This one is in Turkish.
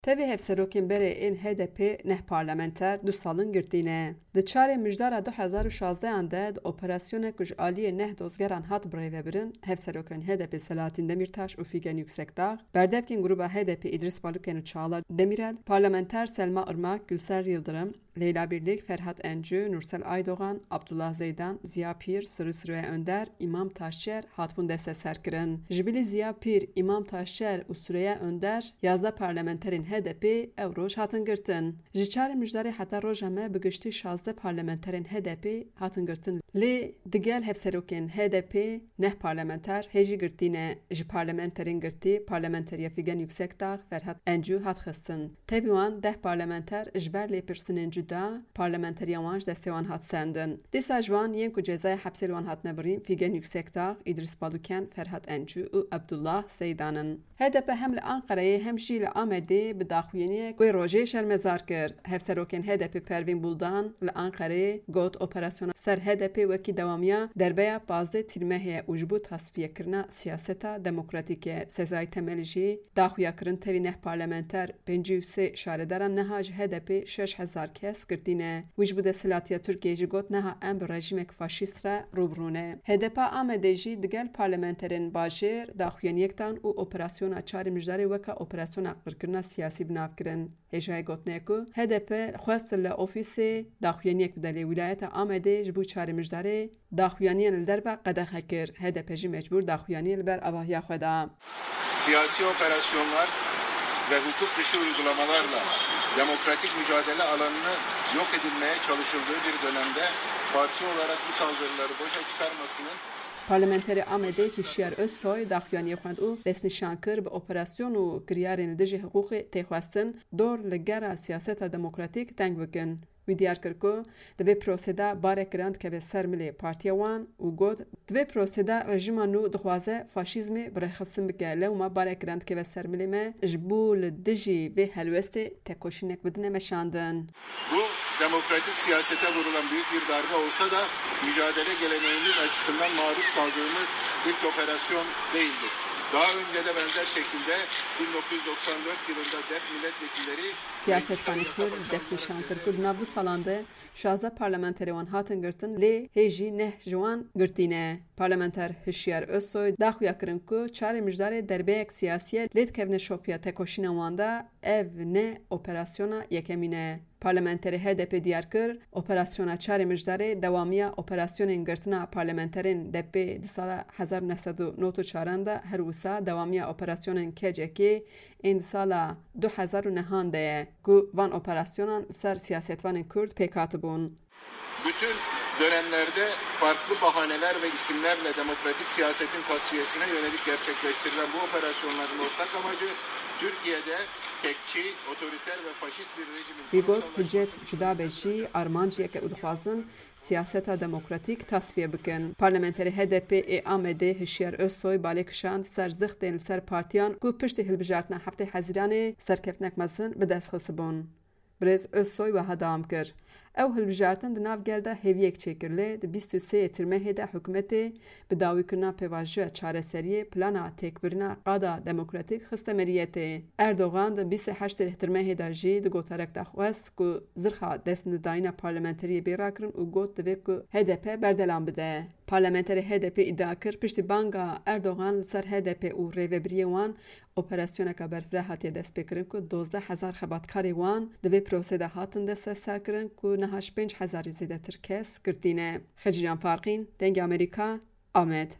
Tevê hevserokên berê ên HDP neh parlamenter du salin girtîne. Di çarê mijdara 2016 de di operasyona ku ji aliyê neh dozgeran hat birêvebirin, hevserokên HDP Selahattin Demirtaş û Figen Yüksekdağ, berdevkên grûpa HDP İdris Baluken û Çağla Demirel, parlamenter Selma Irmak, Gülser Yıldırım, Leyla Birlik, Ferhat Encü, Nursel Aydoğan, Abdullah Zeydan, Ziya Pir, Sırrı Süreyya Önder, İmam Taşçer hatbûn deste serkirin. Ji bilî Ziya Pir, İmam Taşçer û Süreyya Önder yazda parlamenterên HDP ew roj hatin girtin. Ji çarê mijdarê heta roja me bi giştî 16 parlamenterên HDP hatin girtin. Lê digel hevserokên HDP neh parlamenter hêjî girtîne. Ji parlamenterên girtî, parlamenteriya Figen Yüksekdağ, Ferhat Encü hat xistin. Tevî wan 10 parlamenter ji ber lêpirsinên cuda parlamenteriya wan ji destê wan hat sendin. Dîsa ji wan yên ku cezaya hepsê wan hatine birîn Figen Yüksekdağ, İdris Baluken, Ferhat Encü û Abdullah Zeydan'ın. HDP hem li Ankara'yê hem jî li Amedê bi daxuyaniyek wê rojê şermezar kir. Hevserokên HDP Pervîn Buldan li Ankara'yê got operasyona ser HDP wekî dewamiya derbeya 15 tîrmehê û ji bo tasfiyekirina siyaseta demokratîk Sezai Temelî jî daxuyakirin tevî neh parlamenter 53 şaredaran neha ji HDP 6000 kes girtîne. Wî ji bo desthilatiya Tirkiyeyê jî got neha em bi rejîmek faşîst re rûbirûne. HDP Amedê jî digel parlamenterên bajêr daxuyaniyektan û operasyona çarê mijdarê weka operasyona qirkirina siyasî binavkirin. Hêjayê gotine ku HDP xwest li ofîsê daxuyaniyek bide lê wilayeta Amedê ji bo çarê mijdarê daxuyaniyan li derve qedexe kir. HDP jî mecbûr daxuyaniye li ber avahiya xwe da. Siyasi operasyonlar ve hukuk dışı uygulamalarla demokratik mücadele alanını yok edilmeye çalışıldığı bir dönemde parti olarak bu saldırıları boşa çıkarmasının Parlamenteri Amedê Hişyar Özsoy daxuyaniyê xwend û destnîşan kir bi operasyon û kiryarên li dijî hiqûqê têxwestin dor li gera siyaseta demokratîk teng bikin. Wî diyar kir ku di vê prosêda barek giran dikeve ser milê partiya wan û got di vê prosêda rejima nû dixwaze faşîzmê birêxistin bike. Lewma barek giran dikeve ser milê me ji bo li dijî vê helwestê tekoşînek bidine meşandin. Bu demokratik siyasete vurulan büyük bir darbe olsa da mücadele geleneğimiz açısından maruz kaldığımız ilk operasyon değildir. Daha önce de benzer şekilde 1994 yılında DEP milletvekilleri siyasetvanê Kurd destnîşan kir ku di nav du salan de 16 parlamenterê wan hatin girtin lê hêjî neh ji wan girtîne. Parlamenter Hişyar Özsoy daxuya kirin ku çarê mijdarê derbeyek siyasiye lê dikevne şopiya tekoşîna wan da ev ne operasyona yekemî ne. Parlamenterê HDP diyar kir operasyona çarê mijdarê dewamiya operasyonên girtina parlamenterên DP di sala 1994 de her wisa dewamiya operasyonên kecekê ên di sala 2009 de ye ku van operasyonan ser siyasetvanên Kurd pêk hatibûn. Bütün dönemlerde farklı bahaneler ve isimlerle demokratik siyasetin tasfiyesine yönelik gerçekleştirilen bu operasyonların ortak amacı Türkiye'de tekçi, otoriter ve faşist bir rejimin... Wî got hicret cuda be jî armanciyeke û dixwazin siyaseta demokratîk tasfiye bikin. Parlamenterê HDP ê Amedê Hişyar Özsoy balê kişand ser zixtên li ser partiyan ku piştî hilbijartina heftê Hezîranê serkeftinek mezin bi dest xisibûn. Birêz Özsoy wiha dawam kir. Ew hilbijartin di nav gel de hêviyek çêkir lê di 23 tîrmehê de hikûmetê bi dawîkirina pêvajoya çareseriyê plana têkbirina qada demokratîk xiste meriyetê. Erdogan di 28 tîrmehê de jî di gotarek de xwest ku zirxa destnedayîna parlamenteriyê bêra kirin û got divê ku HDP berdelan bide. Parlamenterê HDP îdia kir piştî banga Erdogan li ser HDP û rêveberiyê wan operasyoneka berfireh hatiye destpêkirin ku 12,000 xebatkarê wan di vê prosêde hatin desteserkirin ku neha 5,000 zêdetir kes girtîne. Xecî Can Farqîn, Dengê Amerîka, Amed.